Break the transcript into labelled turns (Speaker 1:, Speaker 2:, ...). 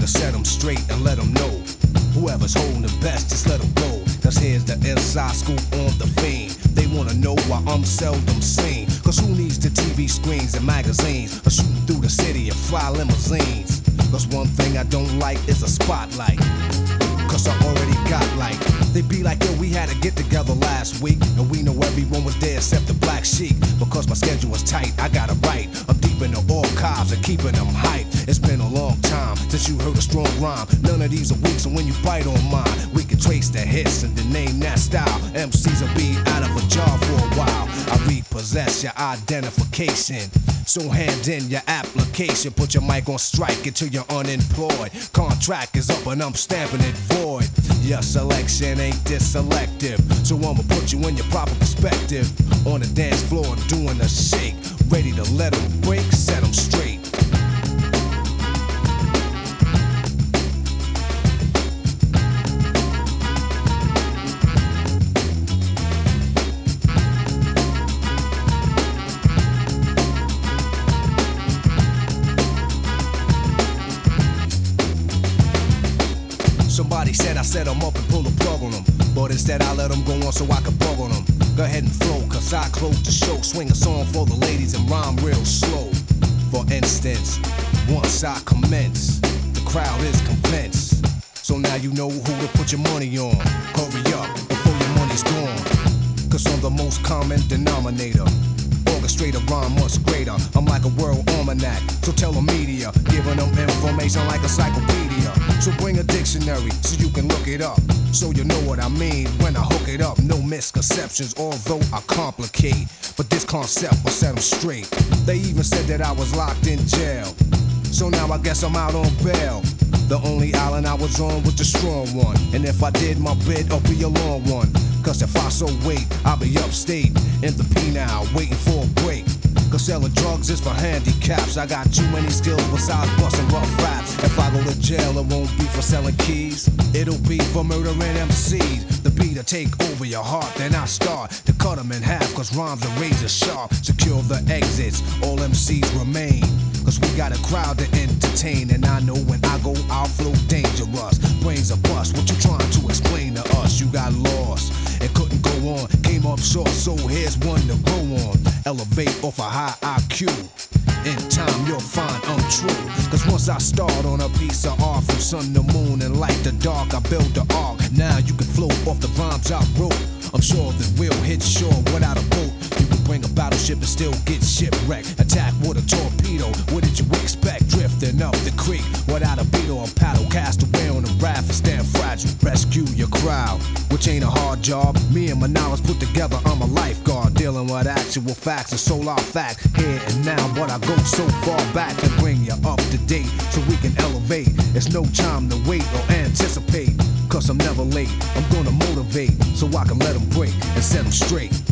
Speaker 1: set them straight and let them know. Whoever's holding the best, just let them go. Cause here's the inside scoop on the fame. They wanna know why I'm seldom seen. Cause who needs the TV screens and magazines? Or shooting through the city in fly limousines? Cause one thing I don't like is a spotlight. Cause I already got like. They be like, yo, we had to get together last week. And we know everyone was there except the Black Sheep. Because my schedule was tight, I gotta write. I'm deep in the archives and keeping them hyped. It's been a long time since you heard a strong rhyme. None of these are weak, so when you bite on mine, we can trace the hits and then name that style. MCs will be out of a job for a while. I repossess your identification. So hand in your application. Put your mic on strike until you're unemployed. Contract is up and I'm stamping it void. Your selection ain't this selective, so I'ma put you in your proper perspective. On the dance floor doing a shake, ready to let them break, set them straight. Somebody said I set them up and pull the plug on them, but instead I let them go on so I could bug on them. Go ahead and flow, cause I close the show. Swing a song for the ladies and rhyme real slow. For instance, once I commence, the crowd is convinced. So now you know who to put your money on. Hurry up before your money's gone. Cause I'm the most common denominator. Orchestrator, rhyme much greater. I'm like a world almanac, so tell the media, giving them information like a encyclopedia. So bring a dictionary so you can look it up, so you know what I mean when I hook it up. No misconceptions, although I complicate, but this concept will set them straight. They even said that I was locked in jail, so now I guess I'm out on bail. The only island I was on was the strong one, and if I did my bid, I'll be a long one. Cause if I so wait, I'll be upstate in the penal, waiting for a break. Cause selling drugs is for handicaps. I got too many skills besides busting rough raps. If I go to jail, it won't be for selling keys. It'll be for murdering MCs. The beat to take over your heart, then I start to cut them in half. Cause rhymes are razor sharp. Secure the exits, all MCs remain. Cause we got a crowd to entertain. And I know when I go, I'll flow dangerous. Brains are bust, what you trying to explain to us? You got lost, it couldn't go on. Came up short, so here's one to grow on. Elevate off a high IQ. In time you'll find I'm true. Cause once I start on a piece of art, from sun to moon and light to dark, I build the arc. Now you can float off the rhymes I wrote. I'm sure that we'll hit shore without a boat. You can bring a battleship and still get shipwrecked. Attack with a torpedo, what did you expect? Drifting up the creek without a beat or a paddle. Cast away on a raft and stand fragile. Rescue your crowd, which ain't a hard job. Me and my knowledge put together, I'm a lifeguard. Dealing with actual facts and solar fact. Here and now, but I go so far back and bring you up to date so we can elevate. It's no time to wait or anticipate, cause I'm never late. I'm gonna motivate so I can let them break and set them straight.